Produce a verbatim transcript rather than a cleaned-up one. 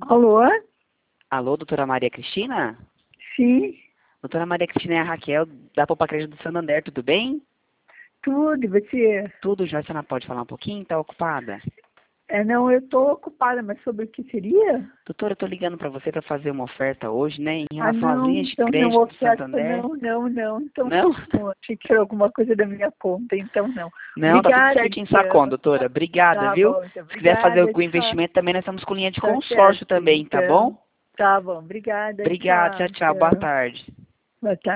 Alô? Alô, doutora Maria Cristina? Sim, Doutora Maria Cristina é a Raquel, da Poupa Crédito do Santander, tudo bem? tudo, e você? Tudo já, a senhora pode falar um pouquinho? Está ocupada? É, não, eu estou ocupada, mas sobre o que seria? Doutora, eu estou ligando para você para fazer uma oferta hoje, né, em Ah, relação às não, linhas de então não, crédito do oferta, Santander. não, não, não, então Não? não, achei que era alguma coisa da minha conta, então não. Não, tá tudo Obrigada, certinho em sua conta, então. doutora. Obrigada, Tá viu? bom, então, Se quiser fazer obrigada, o tchau. investimento também, nós estamos com linha de Tá consórcio certo, também, tá bom? então. Tá bom, obrigada, Obrigado, tchau, tchau, tchau. Boa tchau. tarde. Boa tarde.